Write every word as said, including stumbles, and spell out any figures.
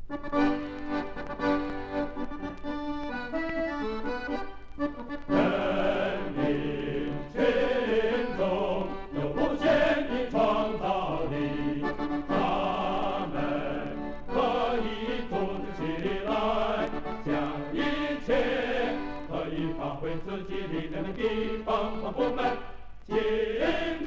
人民群众有无限的创造力，他们可以组织起来，将一切可以发挥自己力量的地方和部门尽